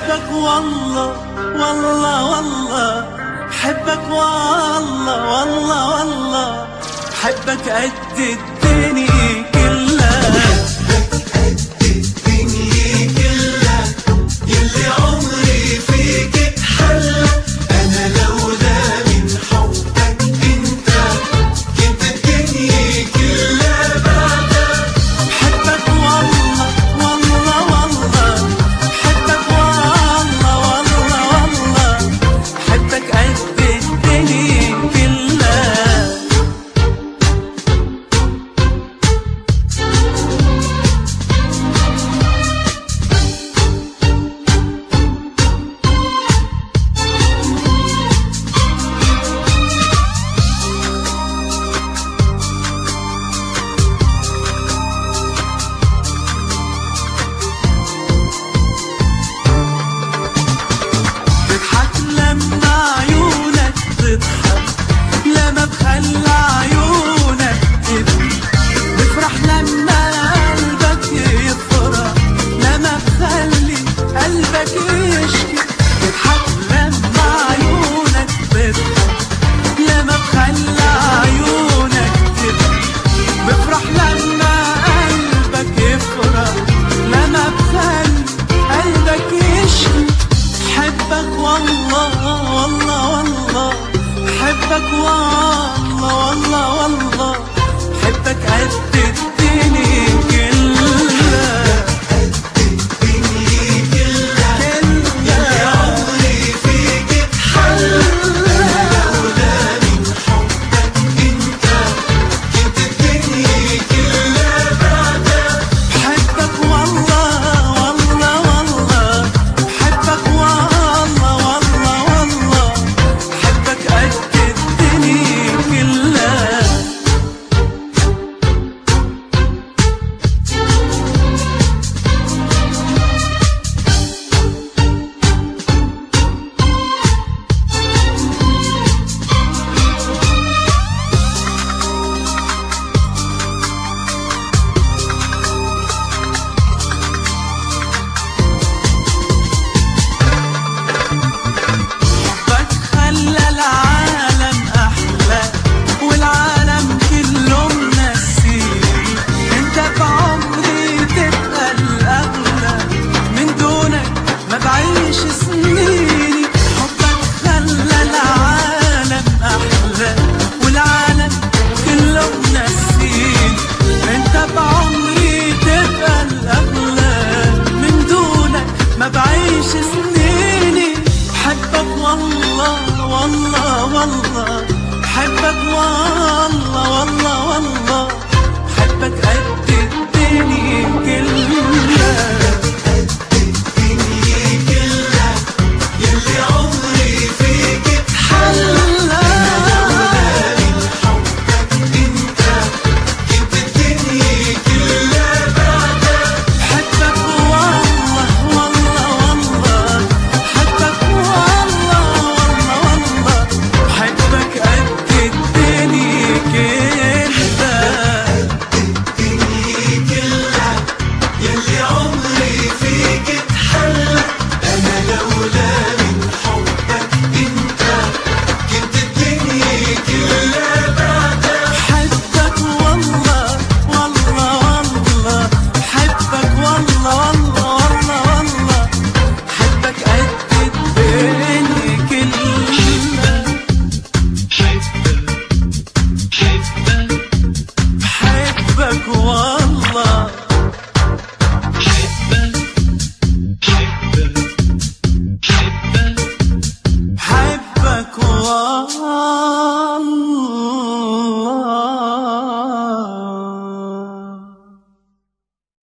بحبك والله والله والله، بحبك والله والله والله، بحبك قد الدنيا كلها، بحبك قد الدنيا كلها، يلي عمري فيك اتحلى. انا لولا من حبك انت كنت الدنيا كلها بعدك. بحبك والله والله والله، بحبك والله والله والله، بحبك قد الدنيا كلها. بضحك لما عيونك تضحك، لما بخلى عيونك تبكي، بفرح لما قلبك يفرح، لما بخلي قلبك يشكي. بضحك لما عيونك تضحك، لما بخلى عيونك تبكي، بفرح لما قلبك يفرح، لما بخلي قلبك يشكي. بحبك والله والله والله، بحبك والله والله والله، بحبك قد الدنيا كلها، قد الدنيا كلها، يلي عمري فيك اتحلى. انا لولا من حبك انت كنت الدنيا كلها بعدك. بحبك والله والله والله، بحبك والله والله والله، بحبك قد الدنيا كلها. حبك خلى العالم أحلى، والعالم كله منسيني. انت بعمري تبقى الأغلى، من دونك ما بعيش